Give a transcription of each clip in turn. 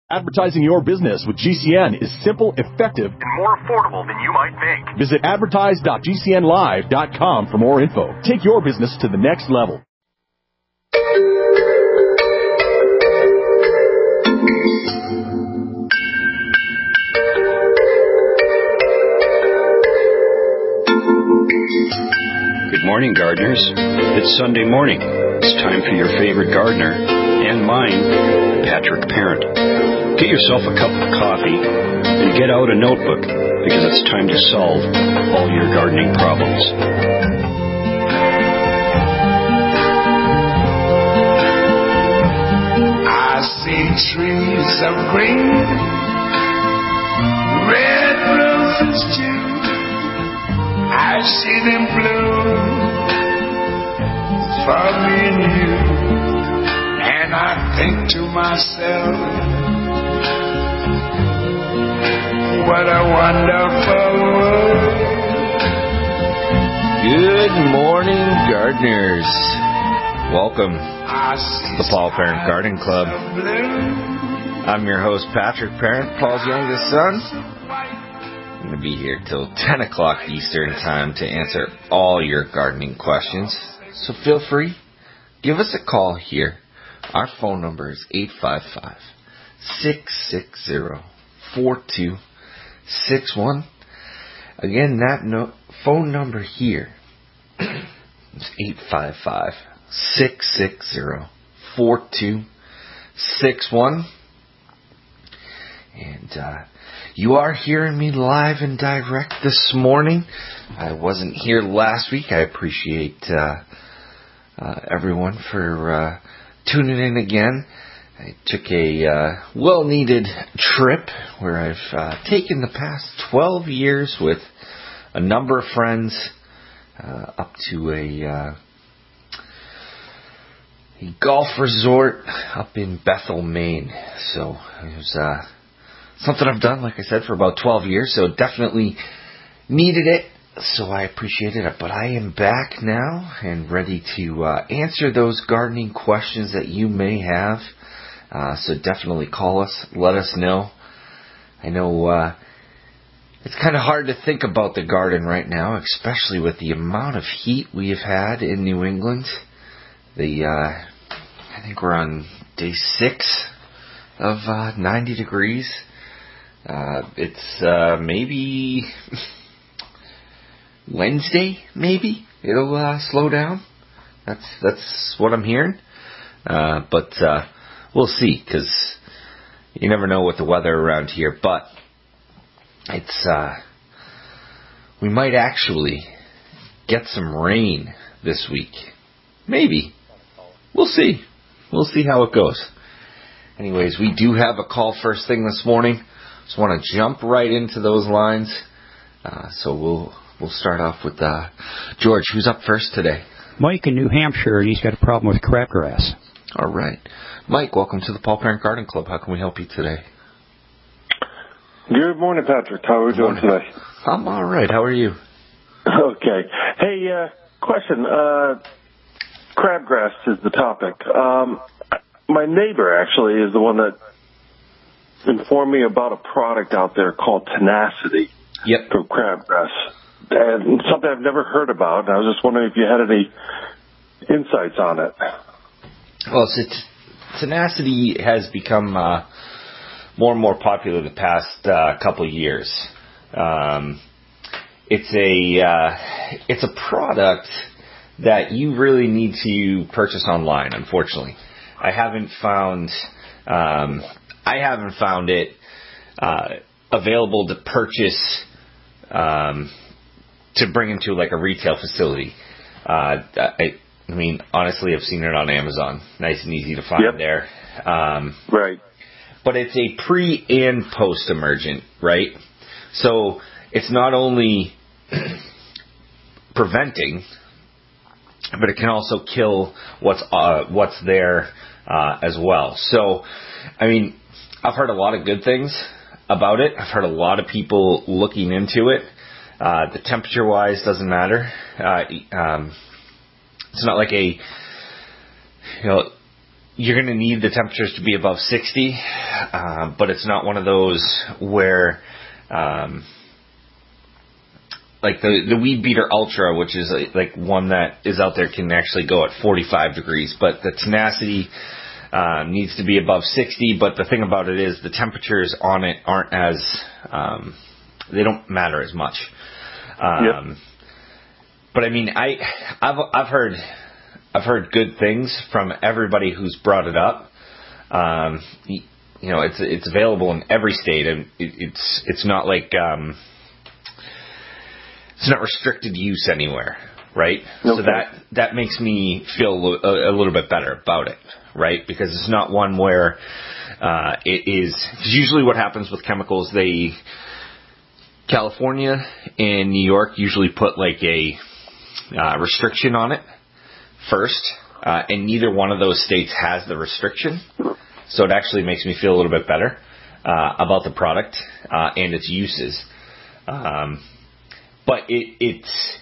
Advertising your business with GCN is simple, effective, and more affordable than you might think. Visit advertise.gcnlive.com for more info. Take your business to the next level. Good morning, gardeners. It's Sunday morning. It's time for your favorite gardener, and mine, Patrick Parent. Get yourself a cup of coffee and get out a notebook, because it's time to solve all your gardening problems. I see trees of green, red roses too. I see them bloom for me and you, and I think to myself, what a wonderful world. Good morning, gardeners. Welcome to the Paul Parent Garden Club. I'm your host, Patrick Parent, Paul's youngest son. I'm going to be here till 10 o'clock Eastern Time to answer all your gardening questions. So feel free, give us a call here. Our phone number is 855-660-4261. Again, that phone number here is 855-660-4261. And you are hearing me live and direct this morning. I wasn't here last week. I appreciate everyone for tuning in again. I took a well-needed trip where I've taken the past 12 years with a number of friends up to a golf resort up in Bethel, Maine. So it was something I've done, like I said, for about 12 years, so definitely needed it. So I appreciated it. But I am back now and ready to answer those gardening questions that you may have. So definitely call us, let us know. I know it's kind of hard to think about the garden right now, especially with the amount of heat we have had in New England. I think we're on day 6 of 90 degrees. It's maybe Wednesday, maybe it'll slow down. That's what I'm hearing. But we'll see, because you never know with the weather around here. But it's we might actually get some rain this week. Maybe. We'll see. We'll see how it goes. Anyways, we do have a call first thing this morning. Just want to jump right into those lines. So we'll start off with George. Who's up first today? Mike in New Hampshire, and he's got a problem with crabgrass. All right. Mike, welcome to the Paul Parent Garden Club. How can we help you today? Good morning, Patrick. How are we doing today? I'm all right. How are you? Okay. Hey, question. Crabgrass is the topic. My neighbor actually is the one that informed me about a product out there called Tenacity. Yep. For crabgrass. And something I've never heard about. And I was just wondering if you had any insights on it. Well, Tenacity has become more and more popular the past couple of years. It's a product that you really need to purchase online, unfortunately. I haven't found it available to purchase to bring into like a retail facility. I mean, honestly, I've seen it on Amazon. Nice and easy to find there. Right. But it's a pre and post emergent, right? So it's not only preventing, but it can also kill what's there as well. So, I mean, I've heard a lot of good things about it. I've heard a lot of people looking into it. The temperature-wise doesn't matter. It's not like you're going to need the temperatures to be above 60, but it's not one of those where, like the Weed Beater Ultra, which is like one that is out there, can actually go at 45 degrees, but the Tenacity needs to be above 60. But the thing about it is the temperatures on it aren't as, they don't matter as much. But I mean, I've heard good things from everybody who's brought it up. You know, it's available in every state, and it's not like it's not restricted use anywhere, right? Okay. So that makes me feel a little bit better about it, right? Because it's not one where it is. Because usually what happens with chemicals, California and New York usually put like a restriction on it first, and neither one of those states has the restriction. So it actually makes me feel a little bit better about the product and its uses. But it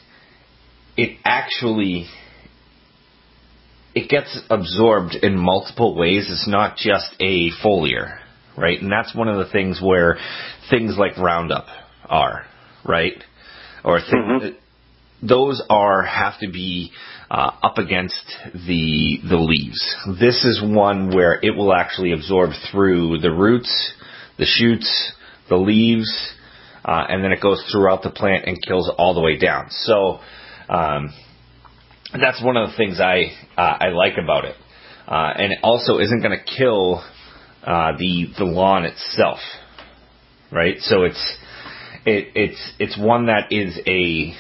gets absorbed in multiple ways. It's not just a foliar, right? And that's one of the things where things like Roundup are, right? Or those have to be up against the leaves. This is one where it will actually absorb through the roots, the shoots, the leaves, and then it goes throughout the plant and kills all the way down. So that's one of the things I like about it. And it also isn't going to kill the lawn itself, right? So it's one that is a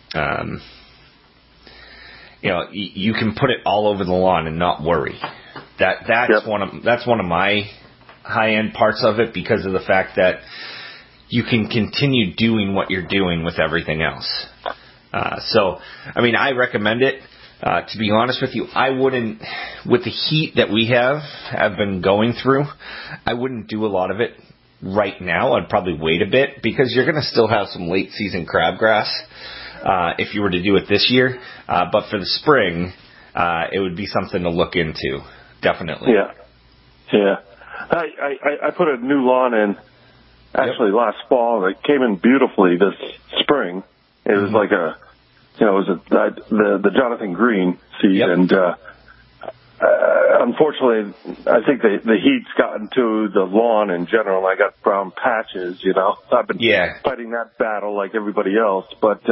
you know, you can put it all over the lawn and not worry. That's one of my high end parts of it, because of the fact that you can continue doing what you're doing with everything else. So, I mean, I recommend it. To be honest with you, I wouldn't, with the heat that we have been going through, I wouldn't do a lot of it right now. I'd probably wait a bit, because you're going to still have some late season crabgrass if you were to do it this year. But for the spring, it would be something to look into, definitely. Yeah. I put a new lawn in actually last fall. It came in beautifully this spring. It was like it was the Jonathan Green seed, and unfortunately, I think the heat's gotten to the lawn in general. I got brown patches, you know. I've been fighting that battle like everybody else, but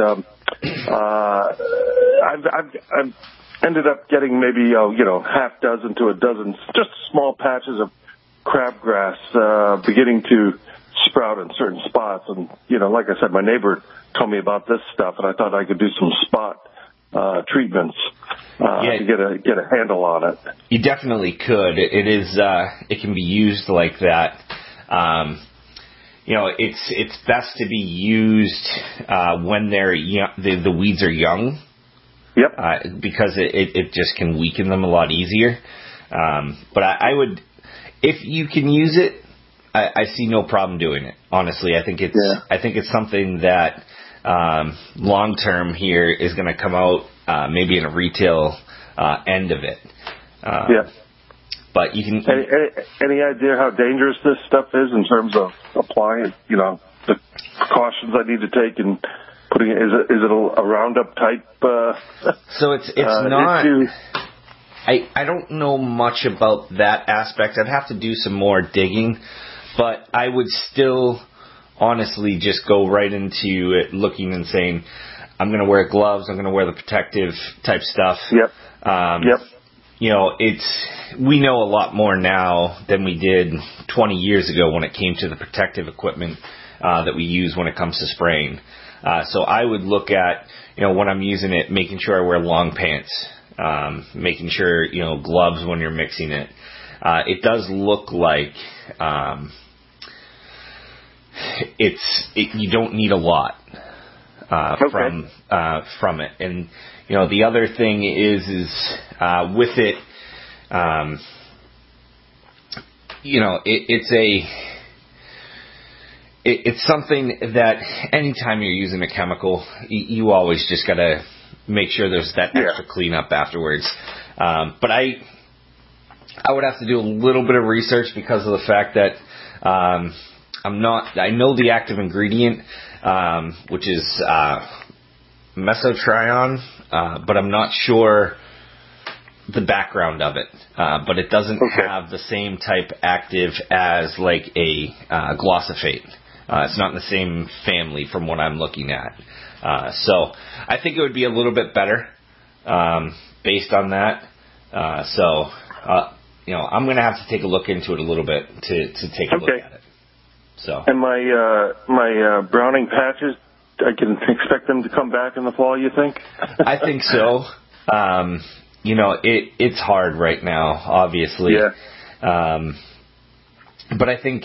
I've ended up getting maybe half dozen to a dozen just small patches of crabgrass beginning to sprout in certain spots. And like I said, my neighbor told me about this stuff, and I thought I could do some spot treatments to get a handle on it. You definitely could. It can be used like that. It's best to be used when they're young, the weeds are young. Yep. Because it just can weaken them a lot easier. But I would, if you can use it, I see no problem doing it. Honestly, I think it's something that long term here is going to come out maybe in a retail end of it. But you can. Any idea how dangerous this stuff is in terms of applying? The precautions I need to take in putting it. Is it a Roundup type? So it's not. Issue? I don't know much about that aspect. I'd have to do some more digging, but I would still honestly just go right into it looking and saying, I'm going to wear gloves, I'm going to wear the protective type stuff. Yep. We know a lot more now than we did 20 years ago when it came to the protective equipment that we use when it comes to spraying. So I would look at, when I'm using it, making sure I wear long pants, making sure, gloves when you're mixing it. It does look like you don't need a lot from it. And the other thing is with it, it's something that anytime you're using a chemical, you always just gotta make sure there's that extra cleanup afterwards. But I would have to do a little bit of research because of the fact that I know the active ingredient, which is mesotrione, but I'm not sure the background of it. But it doesn't have the same type active as like a glyphosate. It's not in the same family from what I'm looking at. So I think it would be a little bit better based on that. I'm going to have to take a look into it a little bit to take a look at it. So. And my browning patches, I can expect them to come back in the fall, you think? I think so. It's hard right now, obviously. Yeah. But I think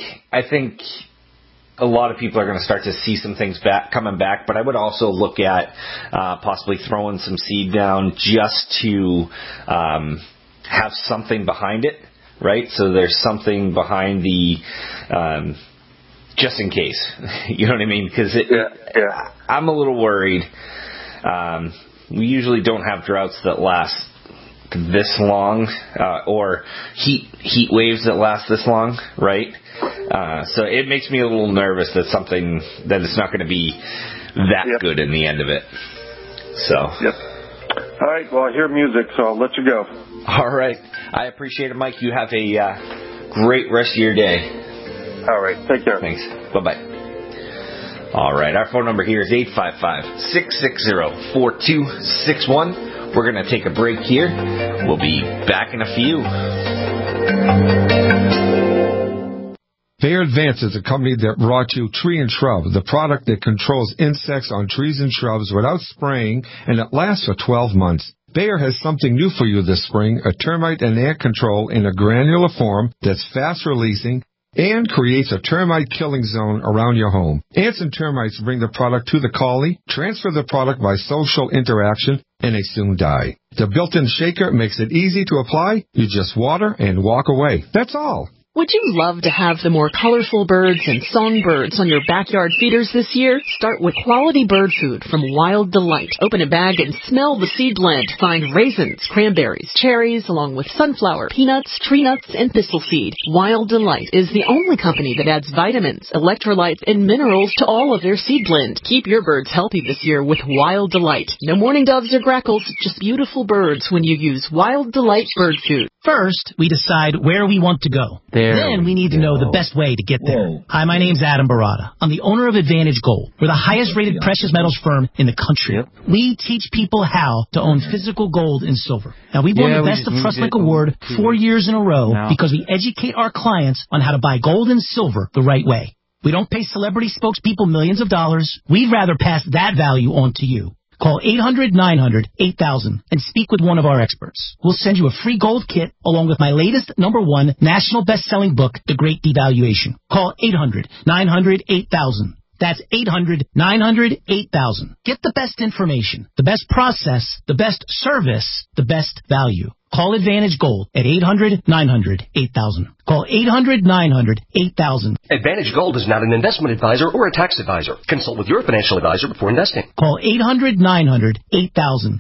a lot of people are going to start to see some things coming back. But I would also look at possibly throwing some seed down just to have something behind it, right? So there's something behind the just in case. You know what I mean? Because I'm a little worried. We usually don't have droughts that last this long, or heat waves that last this long, right? So it makes me a little nervous that it's not going to be that good in the end of it. So. Yep. All right. Well, I hear music, so I'll let you go. All right. I appreciate it, Mike. You have a great rest of your day. All right. Take care. Thanks. Bye-bye. All right. Our phone number here is 855-660-4261. We're going to take a break here. We'll be back in a few. Bayer Advance is a company that brought you Tree and Shrub, the product that controls insects on trees and shrubs without spraying, and it lasts for 12 months. Bayer has something new for you this spring, a termite and ant control in a granular form that's fast-releasing and creates a termite killing zone around your home. Ants and termites bring the product to the collie, transfer the product by social interaction, and they soon die. The built-in shaker makes it easy to apply. You just water and walk away. That's all. Would you love to have the more colorful birds and songbirds on your backyard feeders this year? Start with quality bird food from Wild Delight. Open a bag and smell the seed blend. Find raisins, cranberries, cherries, along with sunflower, peanuts, tree nuts, and thistle seed. Wild Delight is the only company that adds vitamins, electrolytes, and minerals to all of their seed blend. Keep your birds healthy this year with Wild Delight. No mourning doves or grackles, just beautiful birds when you use Wild Delight bird food. First, we decide where we want to go. Then we need to know the best way to get there. Hi, my name's Adam Barada. I'm the owner of Advantage Gold. We're the highest-rated precious metals firm in the country. We teach people how to own physical gold and silver. Now, we've won the Best of Trust Link Award 4 years in a row because we educate our clients on how to buy gold and silver the right way. We don't pay celebrity spokespeople millions of dollars. We'd rather pass that value on to you. Call 800-900-8000 and speak with one of our experts. We'll send you a free gold kit along with my latest #1 national best-selling book, The Great Devaluation. Call 800-900-8000. That's 800-900-8000. Get the best information, the best process, the best service, the best value. Call Advantage Gold at 800-900-8000. Call 800-900-8000. Advantage Gold is not an investment advisor or a tax advisor. Consult with your financial advisor before investing. Call 800-900-8000.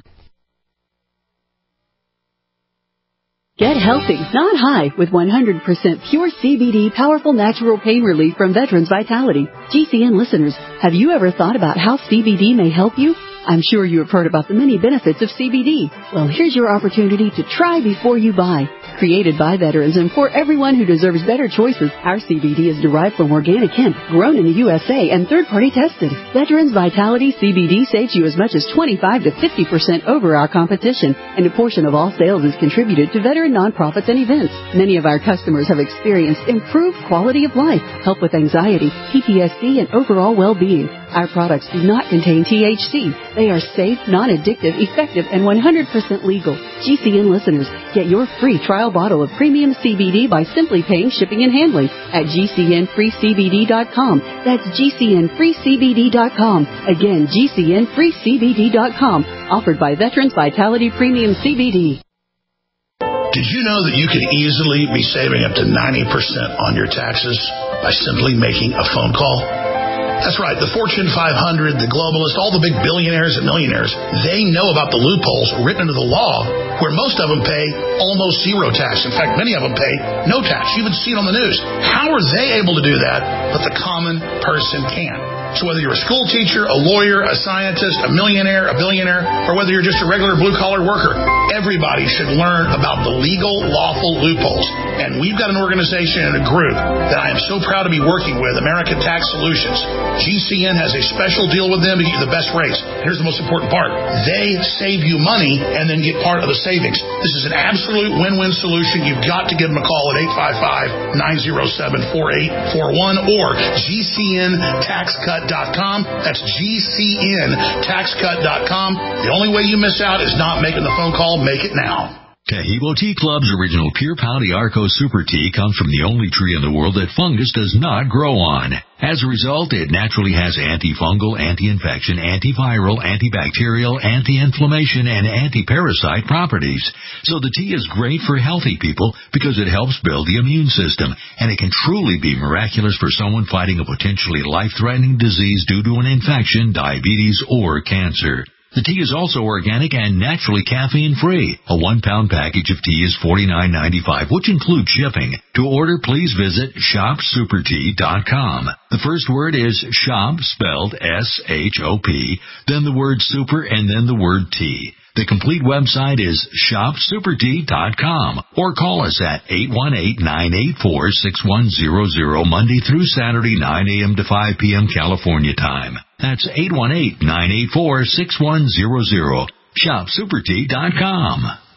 Get healthy, not high, with 100% pure CBD powerful natural pain relief from Veterans Vitality. GCN listeners, have you ever thought about how CBD may help you? I'm sure you have heard about the many benefits of CBD. Well, here's your opportunity to try before you buy. Created by veterans and for everyone who deserves better choices, our CBD is derived from organic hemp, grown in the USA, and third-party tested. Veterans Vitality CBD saves you as much as 25 to 50% over our competition, and a portion of all sales is contributed to veteran nonprofits and events. Many of our customers have experienced improved quality of life, help with anxiety, PTSD, and overall well-being. Our products do not contain THC. They are safe, non-addictive, effective, and 100% legal. GCN listeners, get your free trial bottle of premium CBD by simply paying shipping and handling at GCNFreeCBD.com. That's GCNFreeCBD.com. Again, GCNFreeCBD.com. Offered by Veterans Vitality Premium CBD. Did you know that you could easily be saving up to 90% on your taxes by simply making a phone call? That's right. The Fortune 500, the globalists, all the big billionaires and millionaires, they know about the loopholes written into the law where most of them pay almost zero tax. In fact, many of them pay no tax. You even see it on the news. How are they able to do that, but the common person can? So whether you're a school teacher, a lawyer, a scientist, a millionaire, a billionaire, or whether you're just a regular blue-collar worker, everybody should learn about the legal, lawful loopholes. And we've got an organization and a group that I am so proud to be working with, American Tax Solutions. GCN has a special deal with them to get you the best rates. Here's the most important part. They save you money and then get part of the savings. This is an absolute win-win solution. You've got to give them a call at 855-907-4841 or GCNTaxCut.com. That's GCNTaxCut.com. The only way you miss out is not making the phone call. Make it now. Taheebo Tea Club's original Pure Pouty Arco Super Tea comes from the only tree in the world that fungus does not grow on. As a result, it naturally has antifungal, anti-infection, antiviral, antibacterial, anti-inflammation, and anti-parasite properties. So the tea is great for healthy people because it helps build the immune system, and it can truly be miraculous for someone fighting a potentially life-threatening disease due to an infection, diabetes, or cancer. The tea is also organic and naturally caffeine-free. A 1-pound package of tea is $49.95, which includes shipping. To order, please visit shopsupertea.com. The first word is shop, spelled S-H-O-P, then the word super, and then the word tea. The complete website is shopsupertea.com or call us at 818-984-6100 Monday through Saturday, 9 a.m. to 5 p.m. California time. That's 818-984-6100. shopsupertea.com.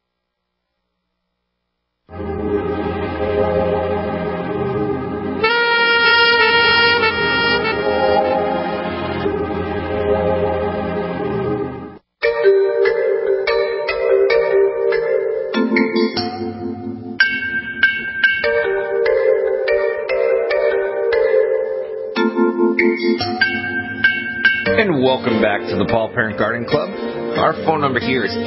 And welcome back to the Paul Parent Garden Club. Our phone number here is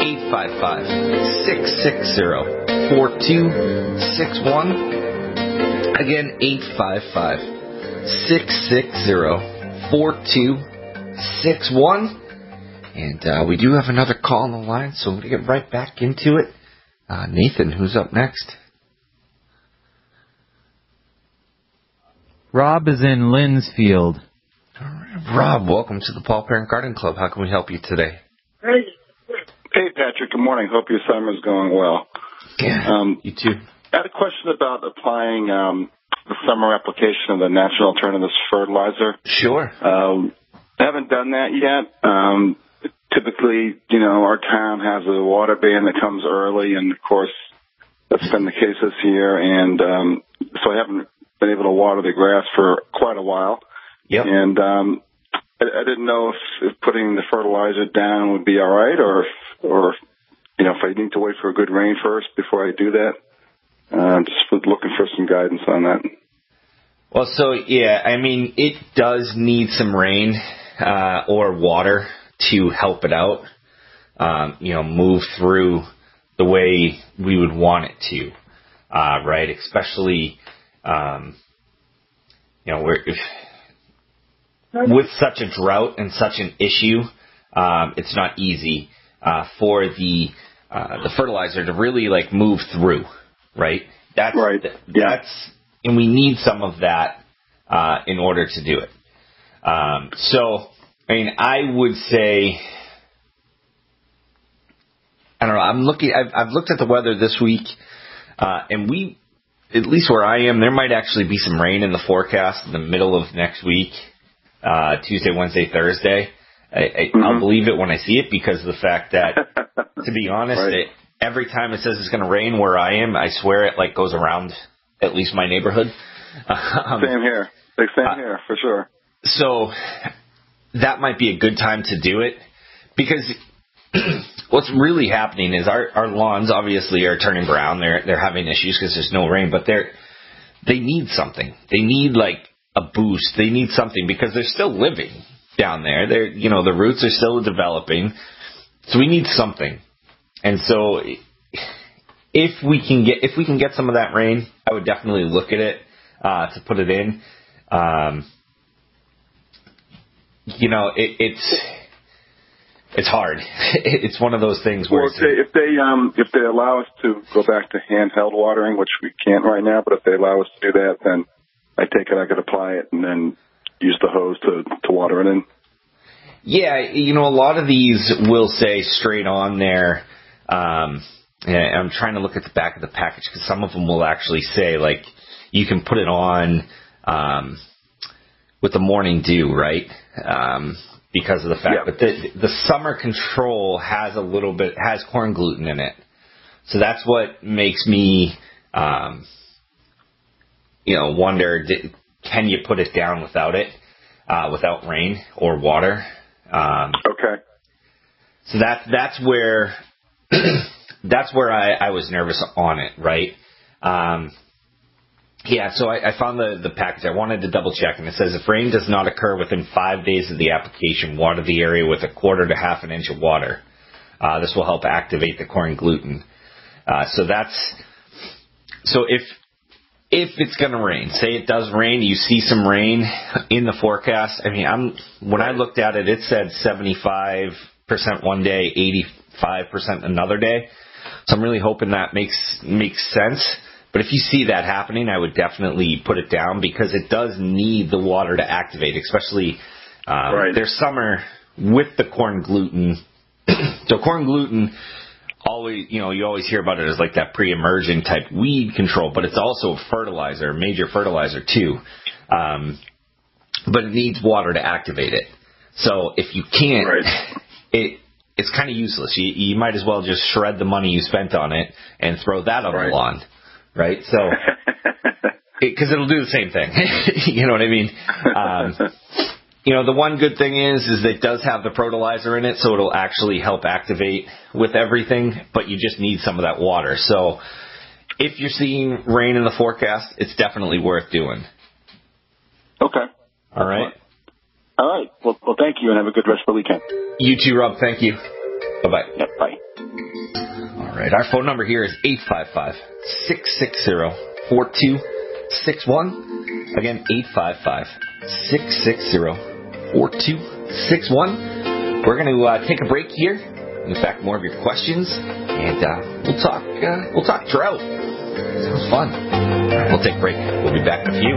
855-660-4261. Again, 855-660-4261. And we do have another call on the line, so I'm going to get right back into it. Nathan, who's up next? Rob is in Linsfield. Rob, welcome to the Paul Parent Garden Club. How can we help you today? Hey, Patrick. Good morning. Hope your summer's going well. Yeah, you too. I had a question about applying the summer application of the Natural Alternatives Fertilizer. Sure. I haven't done that yet. Typically, our town has a water ban that comes early, and, of course, that's been the case this year. And so I haven't been able to water the grass for quite a while. Yep. And I didn't know if putting the fertilizer down would be all right, or if I need to wait for a good rain first before I do that. Just looking for some guidance on that. Well, so it does need some rain or water to help it out. Move through the way we would want it to, right? Especially, with such a drought and such an issue, it's not easy for the fertilizer to really move through, right? That's right. And we need some of that in order to do it. I would say, I don't know. I've looked at the weather this week, and we, at least where I am, there might actually be some rain in the forecast in the middle of next week. Tuesday, Wednesday, Thursday. I'll believe it when I see it because of the fact that, to be honest, every time it says it's going to rain where I am, I swear it goes around at least my neighborhood. Same here. Same here, for sure. So that might be a good time to do it because what's really happening is our lawns obviously are turning brown. They're having issues because there's no rain, but they need something. They need a boost. They need something because they're still living down there. The roots are still developing. So we need something. And so if we can get some of that rain, I would definitely look at it to put it in. it's hard. It's one of those things where if they allow us to go back to handheld watering, which we can't right now, but if they allow us to do that, then I take it I could apply it and then use the hose to water it in. Yeah, a lot of these will say straight on there. I'm trying to look at the back of the package because some of them will actually say, like, you can put it on with the morning dew, right? Because of the fact that the summer control has has corn gluten in it. So that's what makes me, wonder, can you put it down without it, without rain or water? Okay. So that's where I was nervous on it, right? So I found the package. I wanted to double check, and it says if rain does not occur within 5 days of the application, water the area with 1/4 to 1/2 inch of water. This will help activate the corn gluten. So if it's going to rain, say it does rain, you see some rain in the forecast. I mean, when I looked at it, it said 75% one day, 85% another day. So I'm really hoping that makes sense. But if you see that happening, I would definitely put it down because it does need the water to activate, especially there's summer with the corn gluten. So corn gluten, always, you always hear about it as like that pre-emerging type weed control, but it's also a fertilizer, a major fertilizer too. But it needs water to activate it. So if you can't, it's kind of useless. You might as well just shred the money you spent on it and throw that on the lawn. Right, so because it'll do the same thing. You know what I mean? The one good thing is it does have the fertilizer in it, so it'll actually help activate with everything. But you just need some of that water. So if you're seeing rain in the forecast, it's definitely worth doing. Okay. All right. All right. Well, thank you, and have a good rest of the weekend. You too, Rob. Thank you. Bye-bye. Yep, bye. All right, our phone number here is 855-660-4261. Again, 855-660-4261. We're going to take a break here. In fact, more of your questions, and we'll talk drought. Sounds fun. We'll take a break. We'll be back in a few.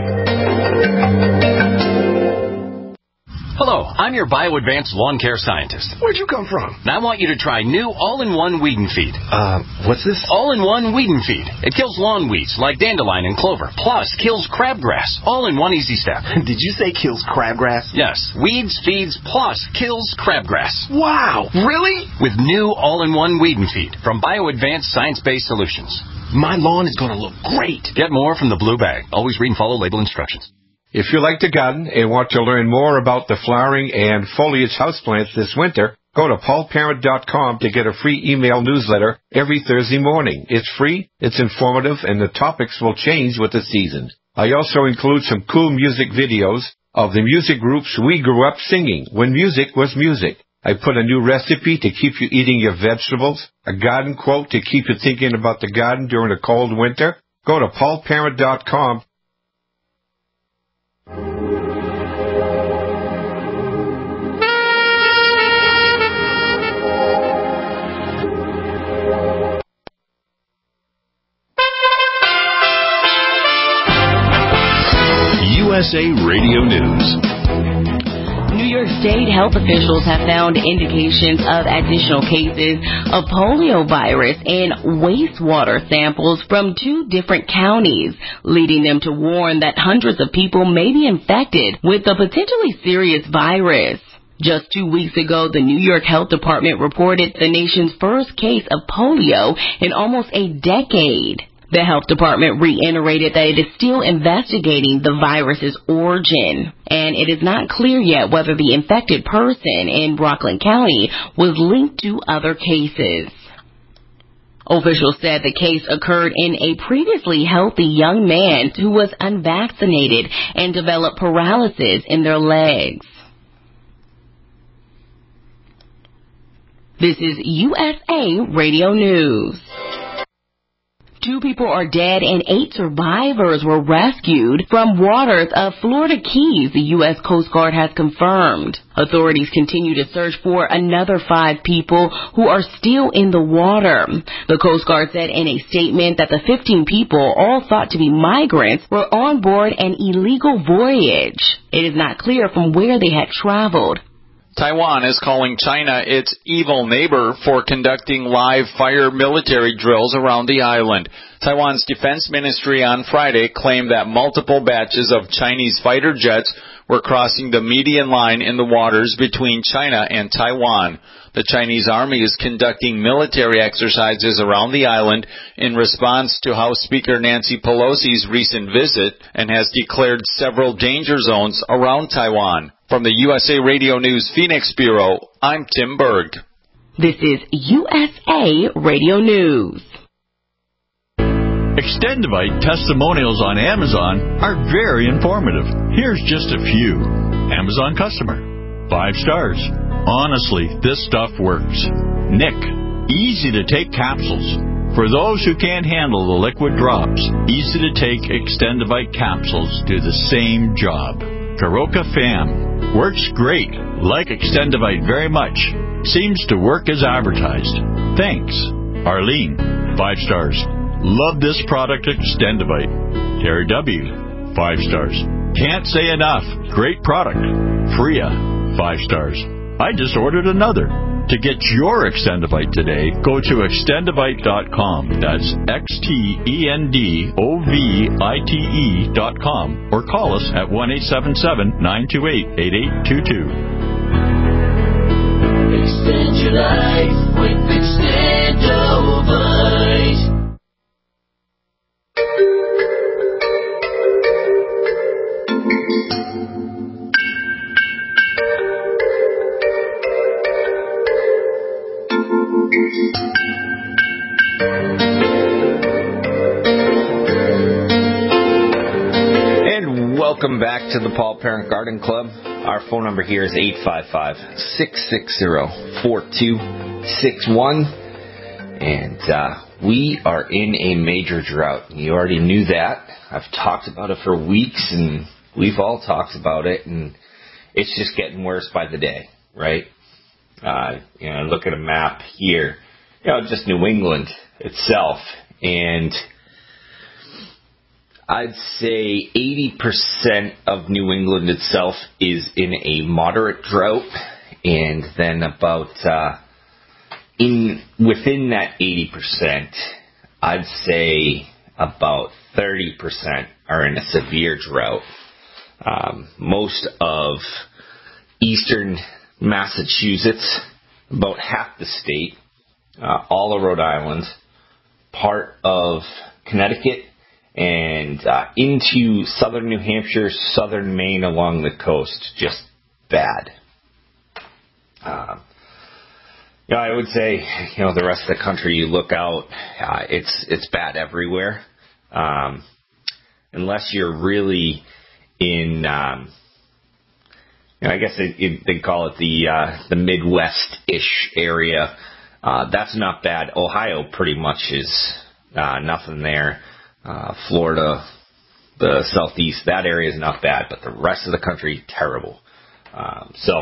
Hello, I'm your BioAdvanced lawn care scientist. Where'd you come from? And I want you to try new all-in-one weed and feed. What's this? All-in-one weed and feed. It kills lawn weeds like dandelion and clover, plus kills crabgrass. All in one easy step. Did you say kills crabgrass? Yes. Weeds, feeds, plus kills crabgrass. Wow, really? With new all-in-one weed and feed from BioAdvanced science-based solutions. My lawn is going to look great. Get more from the blue bag. Always read and follow label instructions. If you like to garden and want to learn more about the flowering and foliage houseplants this winter, go to paulparent.com to get a free email newsletter every Thursday morning. It's free, it's informative, and the topics will change with the season. I also include some cool music videos of the music groups we grew up singing when music was music. I put a new recipe to keep you eating your vegetables, a garden quote to keep you thinking about the garden during a cold winter. Go to paulparent.com. USA Radio News. New York State health officials have found indications of additional cases of polio virus in wastewater samples from 2 different counties, leading them to warn that hundreds of people may be infected with the potentially serious virus. Just 2 weeks ago, the New York Health Department reported the nation's first case of polio in almost a decade. The health department reiterated that it is still investigating the virus's origin, and it is not clear yet whether the infected person in Rockland County was linked to other cases. Officials said the case occurred in a previously healthy young man who was unvaccinated and developed paralysis in their legs. This is USA Radio News. 2 people are dead and 8 survivors were rescued from waters of Florida Keys, the U.S. Coast Guard has confirmed. Authorities continue to search for another 5 people who are still in the water. The Coast Guard said in a statement that the 15 people, all thought to be migrants, were on board an illegal voyage. It is not clear from where they had traveled. Taiwan is calling China its evil neighbor for conducting live fire military drills around the island. Taiwan's defense ministry on Friday claimed that multiple batches of Chinese fighter jets were crossing the median line in the waters between China and Taiwan. The Chinese army is conducting military exercises around the island in response to House Speaker Nancy Pelosi's recent visit and has declared several danger zones around Taiwan. From the USA Radio News Phoenix Bureau, I'm Tim Berg. This is USA Radio News. Extendivite testimonials on Amazon are very informative. Here's just a few. Amazon customer. 5 stars. Honestly, this stuff works. Nick. Easy to take capsules. For those who can't handle the liquid drops, easy to take Extendivite capsules do the same job. Karoka Fam. Works great. Like Extendivite very much. Seems to work as advertised. Thanks. Arlene. 5 stars. Love this product, Extendivite. Terry W. 5 stars. Can't say enough. Great product. Freya. 5 stars. I just ordered another. To get your Extendivite today, go to extendivite.com. That's XTENDOVITE.com or call us at 1-877-928-8822. Extend your life with Extendovite. Welcome back to the Paul Parent Garden Club. Our phone number here is 855-660-4261. And we are in a major drought. You already knew that. I've talked about it for weeks, and we've all talked about it, and it's just getting worse by the day, right? Look at a map here. Just New England itself, and I'd say 80% of New England itself is in a moderate drought, and then about within that 80%, I'd say about 30% are in a severe drought. Most of eastern Massachusetts, about half the state, all of Rhode Island, part of Connecticut, and into southern New Hampshire, southern Maine along the coast. Just bad. I would say, the rest of the country, you look out, it's bad everywhere. Unless you're really in, I guess they call it the Midwest-ish area. That's not bad. Ohio pretty much is nothing there. Florida, the southeast, that area is not bad, but the rest of the country, terrible. So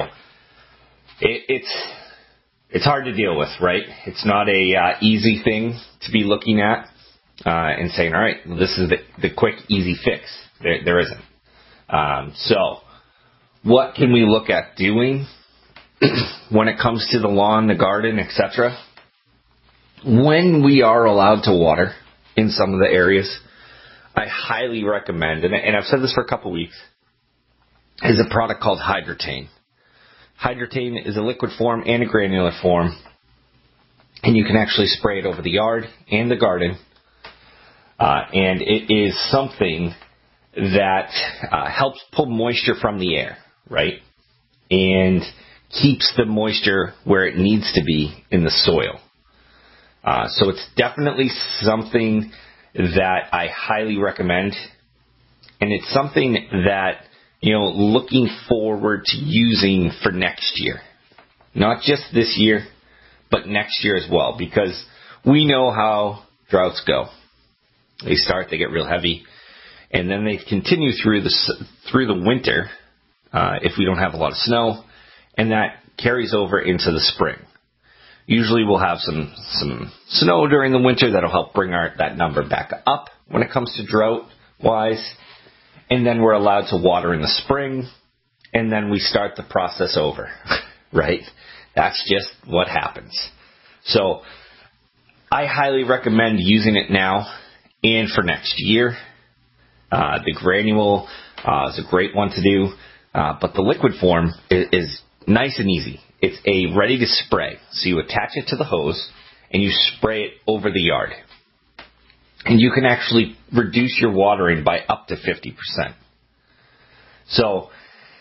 it's hard to deal with, right? It's not a easy thing to be looking at and saying, all right, this is the quick, easy fix. There isn't. So what can we look at doing when it comes to the lawn, the garden, etc.? When we are allowed to water in some of the areas, I highly recommend, and I've said this for a couple weeks, is a product called Hydrotain. Hydrotain is a liquid form and a granular form, and you can actually spray it over the yard and the garden, and it is something that helps pull moisture from the air, right, and keeps the moisture where it needs to be in the soil. So it's definitely something that I highly recommend, and it's something that, looking forward to using for next year. Not just this year, but next year as well, because we know how droughts go. They get real heavy, and then they continue through the winter if we don't have a lot of snow, and that carries over into the spring. Usually we'll have some snow during the winter that'll help bring that number back up when it comes to drought-wise. And then we're allowed to water in the spring, and then we start the process over, right? That's just what happens. So I highly recommend using it now and for next year. The granule is a great one to do, but the liquid form is nice and easy. It's a ready to spray. So you attach it to the hose and you spray it over the yard. And you can actually reduce your watering by up to 50%. So,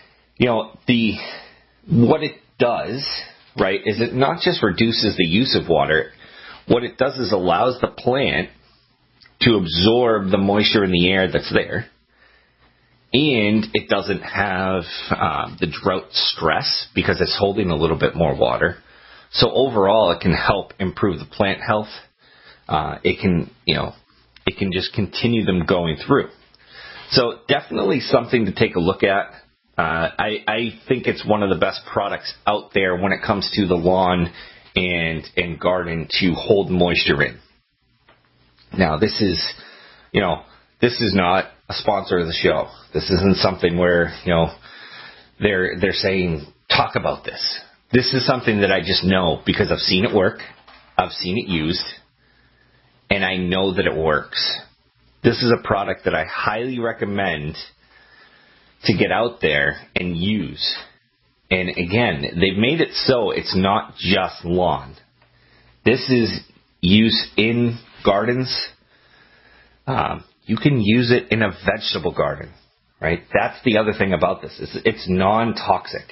what it does, right, is it not just reduces the use of water. What it does is allows the plant to absorb the moisture in the air that's there. And it doesn't have the drought stress because it's holding a little bit more water. So overall, it can help improve the plant health. It can just continue them going through. So definitely something to take a look at. I think it's one of the best products out there when it comes to the lawn and garden to hold moisture in. Now, this is not a sponsor of the show. This isn't something where, they're saying, talk about this. This is something that I just know because I've seen it work. I've seen it used. And I know that it works. This is a product that I highly recommend to get out there and use. And again, they've made it so it's not just lawn. This is use in gardens. You can use it in a vegetable garden, right? That's the other thing about this. It's non-toxic.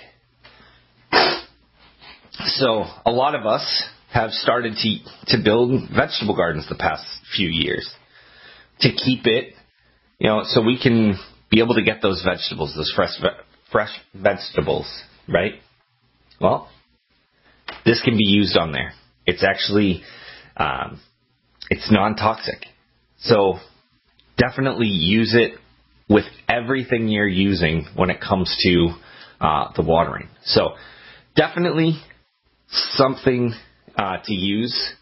So a lot of us have started to build vegetable gardens the past few years to keep it, so we can be able to get those vegetables, those fresh vegetables, right? Well, this can be used on there. It's actually, it's non-toxic. So definitely use it with everything you're using when it comes to the watering. So definitely something to use.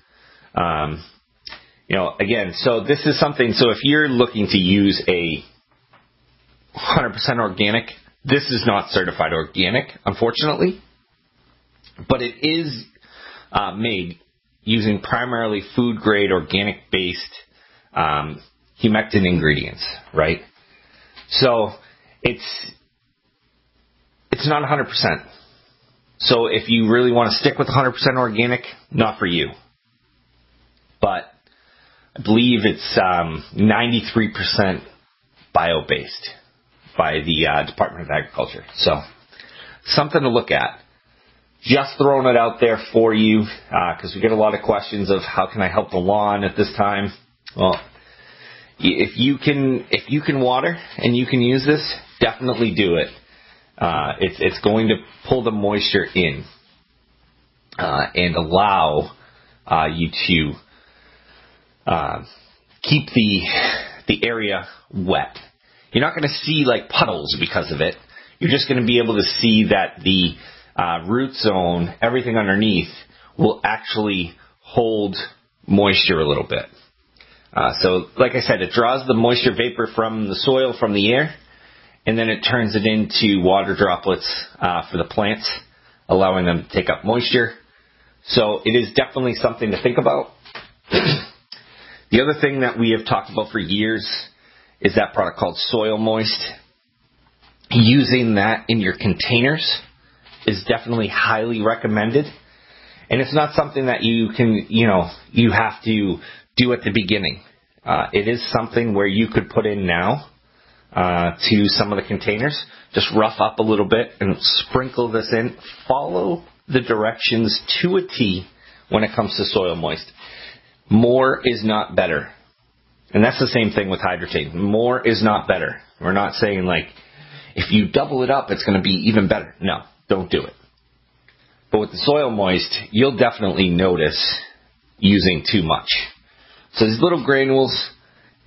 Again, so this is something, so if you're looking to use a 100% organic, this is not certified organic, unfortunately, but it is made using primarily food grade organic based humectant ingredients, right? So it's not 100%. So if you really want to stick with 100% organic, not for you. But I believe it's 93% bio-based by the Department of Agriculture. So something to look at. Just throwing it out there for you because we get a lot of questions of how can I help the lawn at this time. Well, if you can water and you can use this, definitely do it. It's going to pull the moisture in and allow you to keep the area wet. You're not going to see like puddles because of it. You're just going to be able to see that the root zone, everything underneath, will actually hold moisture a little bit. So, like I said, it draws the moisture vapor from the soil, from the air, and then it turns it into water droplets for the plants, allowing them to take up moisture. So it is definitely something to think about. The other thing that we have talked about for years is that product called Soil Moist. Using that in your containers is definitely highly recommended. And it's not something that you can, you have to do at the beginning. It is something where you could put in now to some of the containers. Just rough up a little bit and sprinkle this in. Follow the directions to a T when it comes to Soil Moist. More is not better. And that's the same thing with Hydrotain. More is not better. We're not saying like, if you double it up, it's going to be even better. No, don't do it. But with the Soil Moist, you'll definitely notice using too much. So these little granules,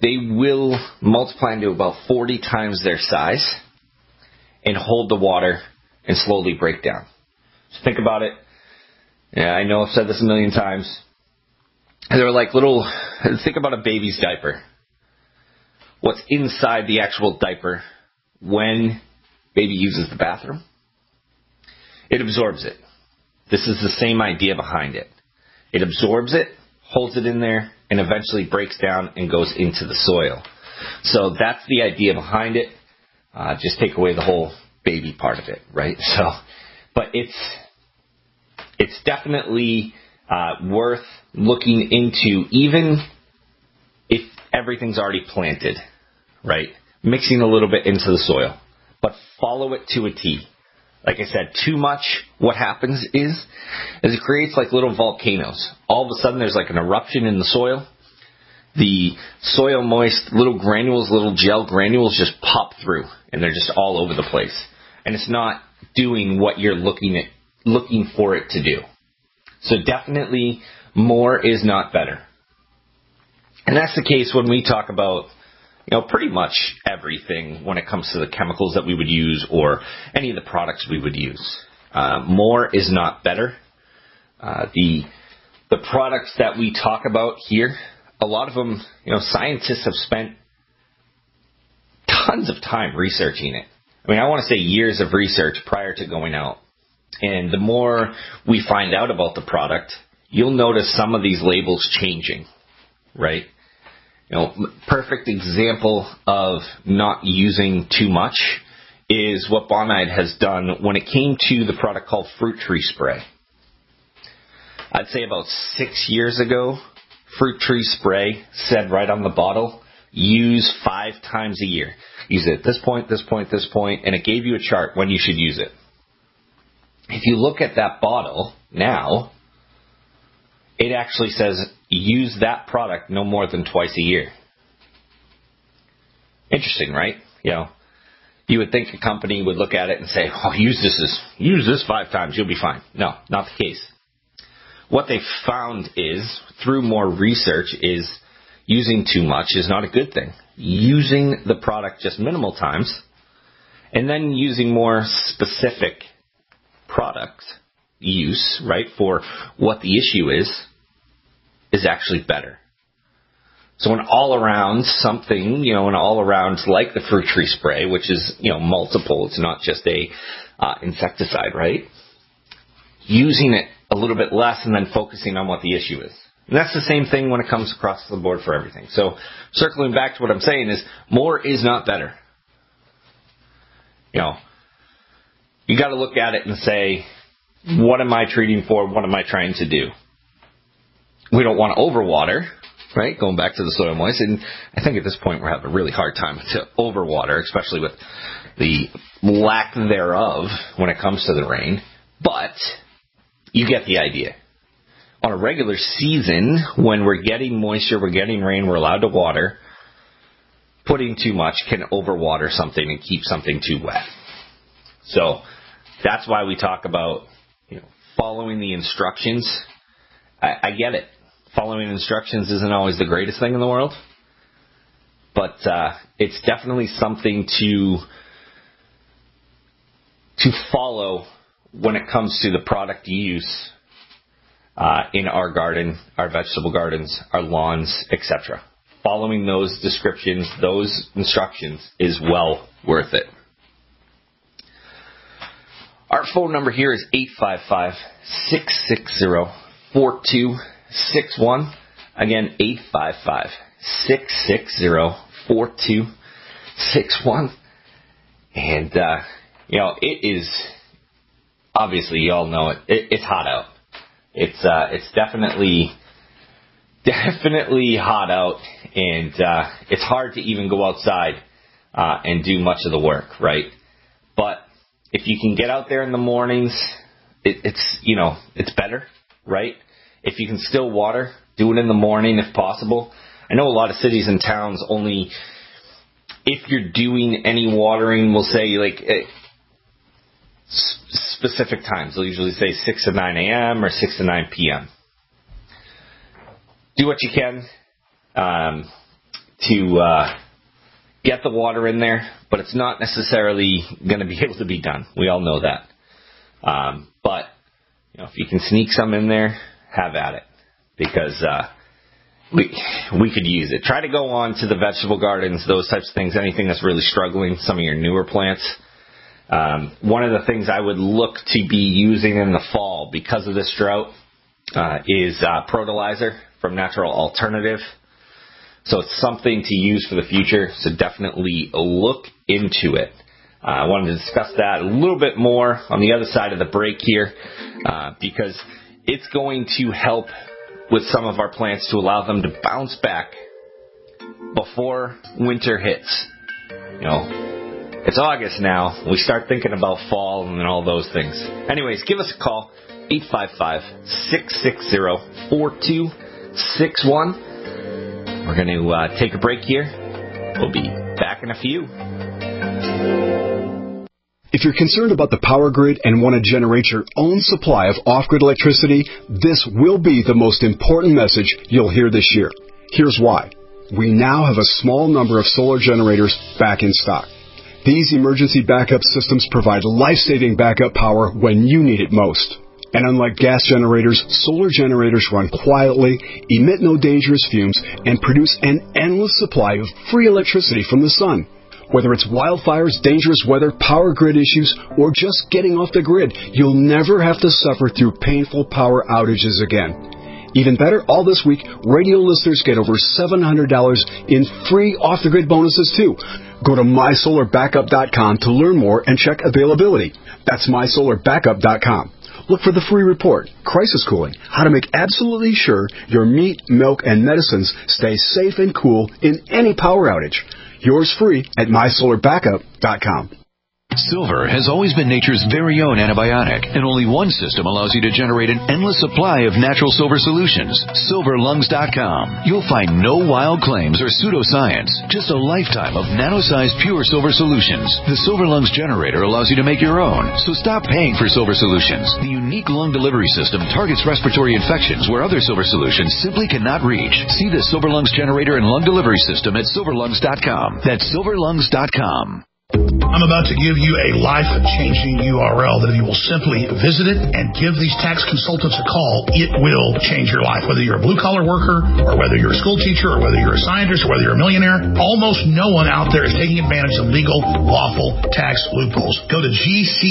they will multiply into about 40 times their size and hold the water and slowly break down. So think about it. Yeah, I know I've said this a million times. They're like little, think about a baby's diaper. What's inside the actual diaper when baby uses the bathroom? It absorbs it. This is the same idea behind it. It absorbs it, holds it in there, and eventually breaks down and goes into the soil. So that's the idea behind it. Just take away the whole baby part of it, right? So, but it's definitely worth looking into, even if everything's already planted, right? Mixing a little bit into the soil, but follow it to a T. Like I said, too much, what happens is it creates like little volcanoes. All of a sudden there's like an eruption in the soil. The soil moist, little granules, little gel granules just pop through, and they're just all over the place. And it's not doing what you're looking for it to do. So definitely more is not better. And that's the case when we talk about, pretty much everything when it comes to the chemicals that we would use or any of the products we would use. More is not better. The products that we talk about here, a lot of them, scientists have spent tons of time researching it. I mean, I want to say years of research prior to going out. And the more we find out about the product, you'll notice some of these labels changing, right? Perfect example of not using too much is what Bonide has done when it came to the product called Fruit Tree Spray. I'd say about 6 years ago, Fruit Tree Spray said right on the bottle, use 5 times a year. Use it at this point, this point, this point, and it gave you a chart when you should use it. If you look at that bottle now, it actually says use that product no more than twice a year. Interesting, right? You would think a company would look at it and say, oh, use this 5 times, you'll be fine. No, not the case. What they found is, through more research, is using too much is not a good thing. Using the product just minimal times, and then using more specific product use, right, for what the issue is actually better. So an all-around something, an all-around like the Fruit Tree Spray, which is, multiple, it's not just a insecticide, right? Using it a little bit less and then focusing on what the issue is. And that's the same thing when it comes across the board for everything. So circling back to what I'm saying is more is not better. You got to look at it and say, what am I treating for? What am I trying to do? We don't want to overwater, right? Going back to the soil moist. And I think at this point we're having a really hard time to overwater, especially with the lack thereof when it comes to the rain. But you get the idea. On a regular season, when we're getting moisture, we're getting rain, we're allowed to water, putting too much can overwater something and keep something too wet. So that's why we talk about following the instructions. I get it. Following instructions isn't always the greatest thing in the world, but it's definitely something to follow when it comes to the product use in our garden, our vegetable gardens, our lawns, etc. Following those descriptions, those instructions is well worth it. Our phone number here is 855-660-4261. Again, 855-660-4261. And, it is, obviously, you all know it. It's hot out. It's definitely hot out, and it's hard to even go outside and do much of the work, right? But if you can get out there in the mornings, it's better, right? If you can still water, do it in the morning if possible. I know a lot of cities and towns only, if you're doing any watering, will say specific times. They'll usually say 6 to 9 a.m. or 6 to 9 p.m. Do what you can. to get the water in there, but it's not necessarily going to be able to be done. We all know that. But if you can sneak some in there, have at it, because we could use it. Try to go on to the vegetable gardens, those types of things, anything that's really struggling, some of your newer plants. One of the things I would look to be using in the fall because of this drought is Protolizer from Natural Alternative. So it's something to use for the future, so definitely look into it. I wanted to discuss that a little bit more on the other side of the break here, because it's going to help with some of our plants to allow them to bounce back before winter hits. It's August now. We start thinking about fall and all those things. Anyways, give us a call, 855-660-4261. We're going to take a break here. We'll be back in a few. If you're concerned about the power grid and want to generate your own supply of off-grid electricity, this will be the most important message you'll hear this year. Here's why. We now have a small number of solar generators back in stock. These emergency backup systems provide life-saving backup power when you need it most. And unlike gas generators, solar generators run quietly, emit no dangerous fumes, and produce an endless supply of free electricity from the sun. Whether it's wildfires, dangerous weather, power grid issues, or just getting off the grid, you'll never have to suffer through painful power outages again. Even better, all this week, radio listeners get over $700 in free off-the-grid bonuses, too. Go to mysolarbackup.com to learn more and check availability. That's mysolarbackup.com. Look for the free report, Crisis Cooling, how to make absolutely sure your meat, milk, and medicines stay safe and cool in any power outage. Yours free at mysolarbackup.com. Silver has always been nature's very own antibiotic, and only one system allows you to generate an endless supply of natural silver solutions. SilverLungs.com. You'll find no wild claims or pseudoscience, just a lifetime of nano-sized pure silver solutions. The Silver Lungs generator allows you to make your own, so stop paying for silver solutions. The unique lung delivery system targets respiratory infections where other silver solutions simply cannot reach. See the Silver Lungs generator and lung delivery system at SilverLungs.com. That's SilverLungs.com. I'm about to give you a life-changing URL that if you will simply visit it and give these tax consultants a call, it will change your life. Whether you're a blue-collar worker, or whether you're a school teacher, or whether you're a scientist, or whether you're a millionaire, almost no one out there is taking advantage of legal, lawful tax loopholes. Go to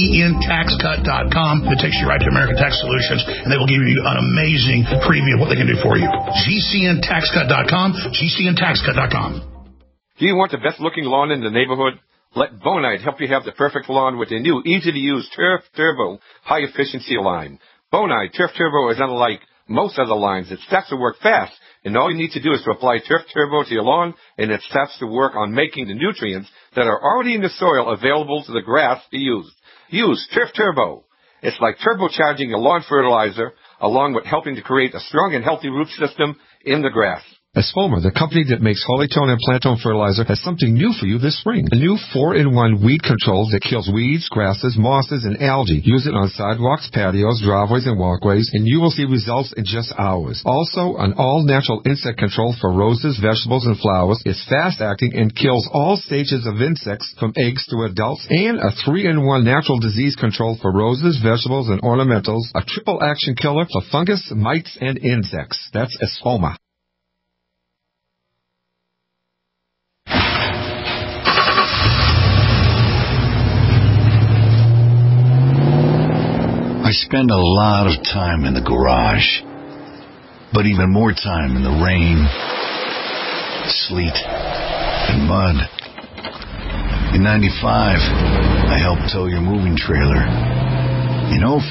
GCNTaxCut.com. It takes you right to American Tax Solutions, and they will give you an amazing preview of what they can do for you. GCNTaxCut.com, GCNTaxCut.com. Do you want the best-looking lawn in the neighborhood? Let Bonide help you have the perfect lawn with a new, easy-to-use Turf Turbo high-efficiency line. Bonide Turf Turbo is unlike most other lines. It starts to work fast, and all you need to do is to apply Turf Turbo to your lawn, and it starts to work on making the nutrients that are already in the soil available to the grass to use. Use Turf Turbo. It's like turbocharging your lawn fertilizer, along with helping to create a strong and healthy root system in the grass. Espoma, the company that makes Holytone and Plantone fertilizer, has something new for you this spring. A new 4-in-1 weed control that kills weeds, grasses, mosses, and algae. Use it on sidewalks, patios, driveways, and walkways, and you will see results in just hours. Also, an all-natural insect control for roses, vegetables, and flowers. It's fast-acting and kills all stages of insects from eggs to adults. And a 3-in-1 natural disease control for roses, vegetables, and ornamentals. A triple-action killer for fungus, mites, and insects. That's Espoma. I spend a lot of time in the garage, but even more time in the rain, sleet, and mud. In 95, I helped tow your moving trailer. In 05,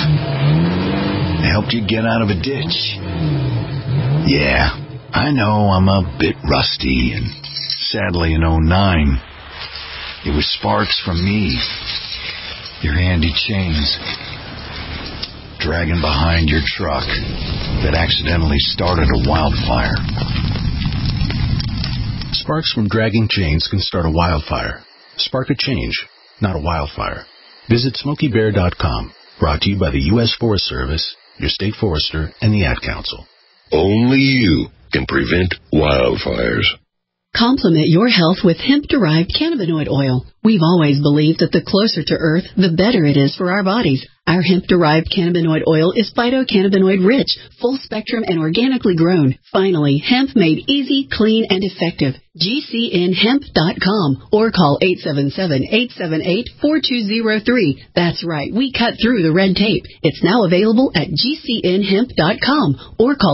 I helped you get out of a ditch. Yeah, I know I'm a bit rusty, and sadly in 09, it was sparks from me, your handy chains, dragging behind your truck that accidentally started a wildfire. Sparks from dragging chains can start a wildfire. Spark a change, not a wildfire. Visit SmokeyBear.com. Brought to you by the U.S. Forest Service, your state forester, and the Ad Council. Only you can prevent wildfires. Complement your health with hemp-derived cannabinoid oil. We've always believed that the closer to Earth, the better it is for our bodies. Our hemp-derived cannabinoid oil is phytocannabinoid-rich, full-spectrum, and organically grown. Finally, hemp made easy, clean, and effective. GCNhemp.com or call 877-878-4203. That's right, we cut through the red tape. It's now available at GCNhemp.com or call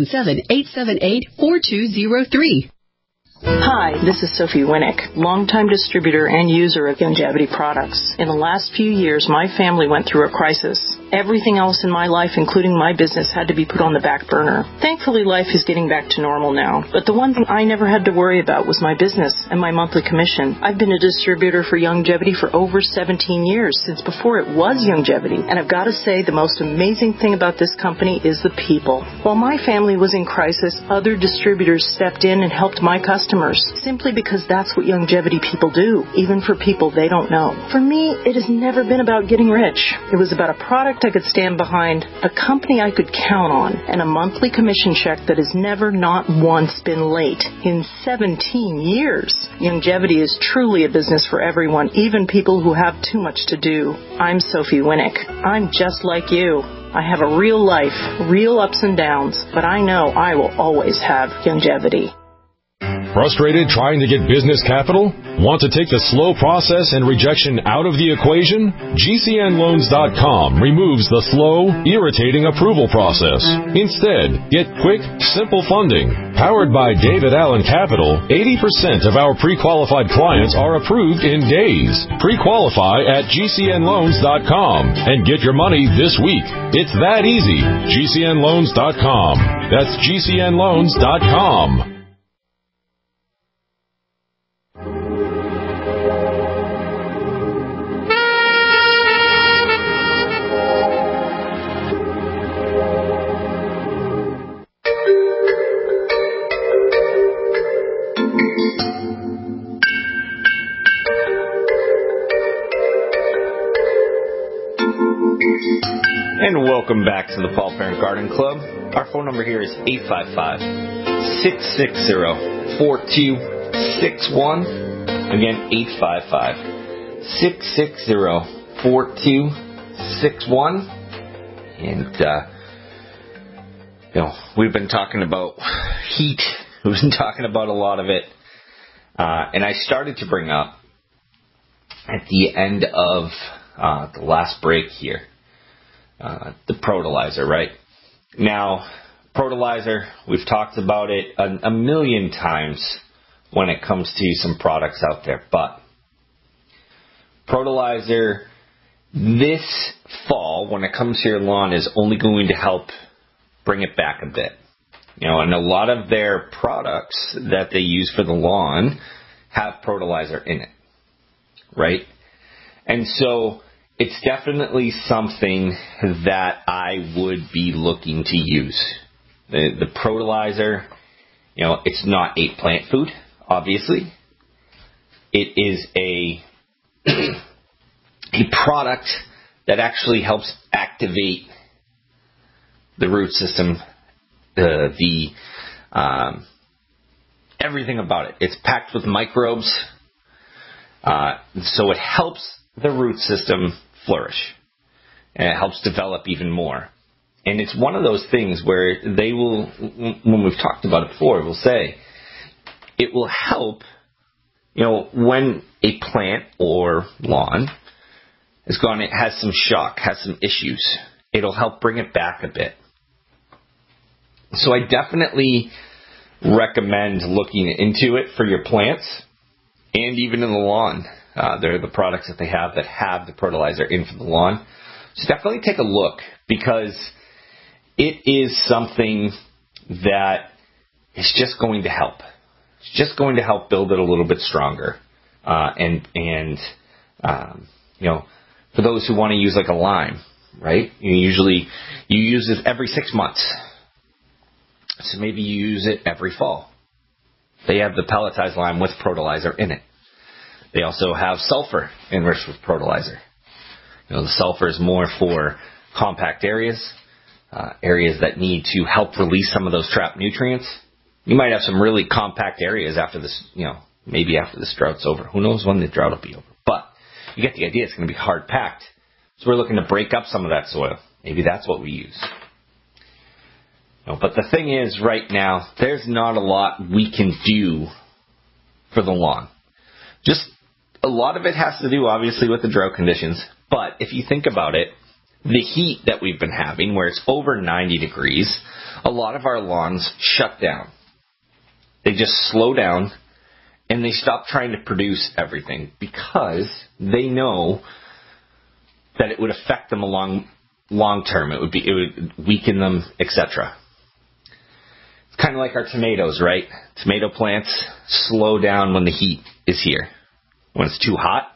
877-878-4203. Hi, this is Sophie Winnick, longtime distributor and user of Youngevity products. In the last few years, my family went through a crisis. Everything else in my life, including my business, had to be put on the back burner. Thankfully, life is getting back to normal now. But the one thing I never had to worry about was my business and my monthly commission. I've been a distributor for Youngevity for over 17 years, since before it was Youngevity. And I've got to say, the most amazing thing about this company is the people. While my family was in crisis, other distributors stepped in and helped my customers, simply because that's what Youngevity people do, even for people they don't know. For me, it has never been about getting rich. It was about a product I could stand behind, a company I could count on, and a monthly commission check that has never, not once, been late in 17 years. Youngevity is truly a business for everyone, even people who have too much to do. I'm Sophie Winnick. I'm just like you. I have a real life, real ups and downs, but I know I will always have Youngevity. Frustrated trying to get business capital? Want to take the slow process and rejection out of the equation? GCNloans.com removes the slow, irritating approval process. Instead, get quick, simple funding. Powered by David Allen Capital, 80% of our pre-qualified clients are approved in days. Pre-qualify at GCNloans.com and get your money this week. It's that easy. GCNloans.com. That's GCNloans.com. And welcome back to the Paul Parent Garden Club. Our phone number here is 855-660-4261. Again, 855-660-4261. And, we've been talking about heat. We've been talking about a lot of it. And I started to bring up at the end of the last break here, the Protolizer, right? Now, Protolizer, we've talked about it a million times when it comes to some products out there, but Protolizer this fall, when it comes to your lawn, is only going to help bring it back a bit. And a lot of their products that they use for the lawn have Protolizer in it, right? And so it's definitely something that I would be looking to use. The Protolizer, it's not a plant food, obviously. It is a product that actually helps activate the root system, everything about it. It's packed with microbes, so it helps the root system flourish, and it helps develop even more. And it's one of those things where they will, when we've talked about it before, we'll say it will help, when a plant or lawn is gone, it has some shock, has some issues, it'll help bring it back a bit. So I definitely recommend looking into it for your plants and even in the lawn. They're the products that they have that have the Protolizer in for the lawn. So definitely take a look, because it is something that is just going to help. It's just going to help build it a little bit stronger. For those who want to use like a lime, right? You use it every 6 months. So maybe you use it every fall. They have the pelletized lime with Protolizer in it. They also have sulfur enriched with Protolizer. The sulfur is more for compact areas, areas that need to help release some of those trapped nutrients. You might have some really compact areas after this, maybe after this drought's over. Who knows when the drought will be over. But you get the idea. It's going to be hard packed. So we're looking to break up some of that soil. Maybe that's what we use. But the thing is, right now, there's not a lot we can do for the lawn. Just a lot of it has to do, obviously, with the drought conditions. But if you think about it, the heat that we've been having, where it's over 90 degrees, a lot of our lawns shut down. They just slow down, and they stop trying to produce everything because they know that it would affect them long term. It would weaken them, etc. It's kind of like our tomatoes, right? Tomato plants slow down when the heat is here. When it's too hot,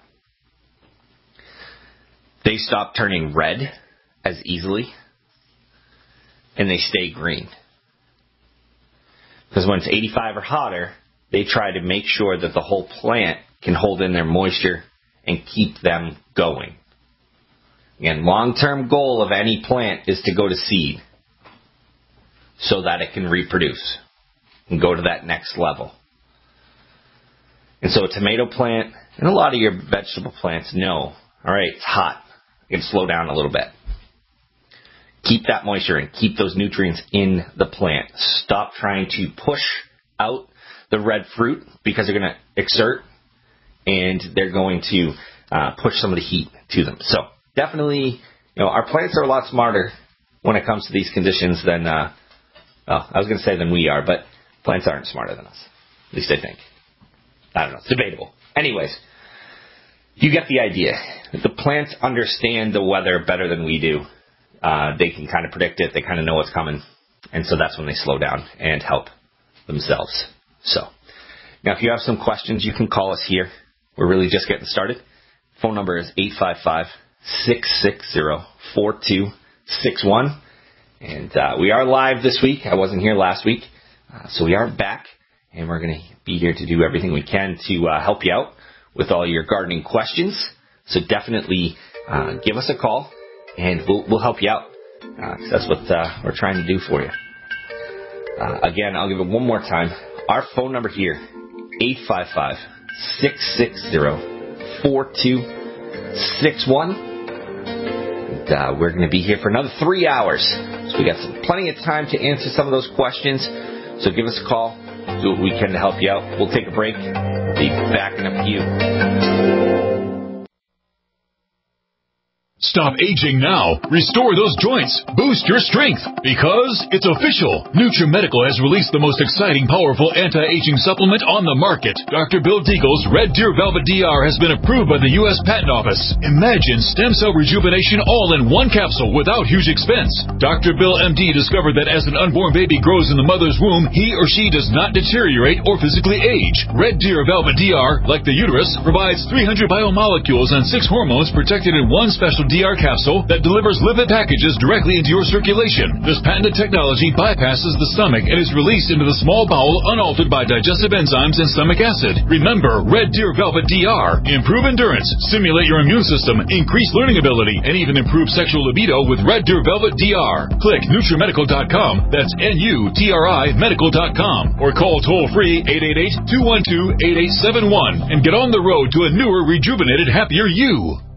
they stop turning red as easily, and they stay green. Because when it's 85 or hotter, they try to make sure that the whole plant can hold in their moisture and keep them going. Again, long-term goal of any plant is to go to seed so that it can reproduce and go to that next level. And so a tomato plant and a lot of your vegetable plants know, all right, it's hot. You can slow down a little bit. Keep that moisture and keep those nutrients in the plant. Stop trying to push out the red fruit because they're going to exert and they're going to push some of the heat to them. So definitely, our plants are a lot smarter when it comes to these conditions than, than we are, but plants aren't smarter than us. At least I think. I don't know. It's debatable. Anyways, you get the idea. The plants understand the weather better than we do. They can kind of predict it. They kind of know what's coming. And so that's when they slow down and help themselves. So now if you have some questions, you can call us here. We're really just getting started. Phone number is 855-660-4261. And we are live this week. I wasn't here last week. So we are back. And we're going to be here to do everything we can to help you out with all your gardening questions. So definitely give us a call. And we'll help you out. That's what we're trying to do for you. Again, I'll give it one more time. Our phone number here, 855-660-4261. And we're going to be here for another 3 hours. So we got plenty of time to answer some of those questions. So give us a call. Do what we can to help you out. We'll take a break. Be back in a few. Stop aging now. Restore those joints. Boost your strength. Because it's official. NutriMedical has released the most exciting, powerful anti-aging supplement on the market. Dr. Bill Deagle's Red Deer Velvet DR has been approved by the U.S. Patent Office. Imagine stem cell rejuvenation all in one capsule without huge expense. Dr. Bill MD discovered that as an unborn baby grows in the mother's womb, he or she does not deteriorate or physically age. Red Deer Velvet DR, like the uterus, provides 300 biomolecules and 6 hormones protected in one special DR capsule that delivers lipid packages directly into your circulation. This patented technology bypasses the stomach and is released into the small bowel unaltered by digestive enzymes and stomach acid. Remember, Red Deer Velvet DR. Improve endurance, stimulate your immune system, increase learning ability, and even improve sexual libido with Red Deer Velvet DR. Click NutriMedical.com. That's NUTRI Medical.com. Or call toll-free 888-212-8871 and get on the road to a newer, rejuvenated, happier you.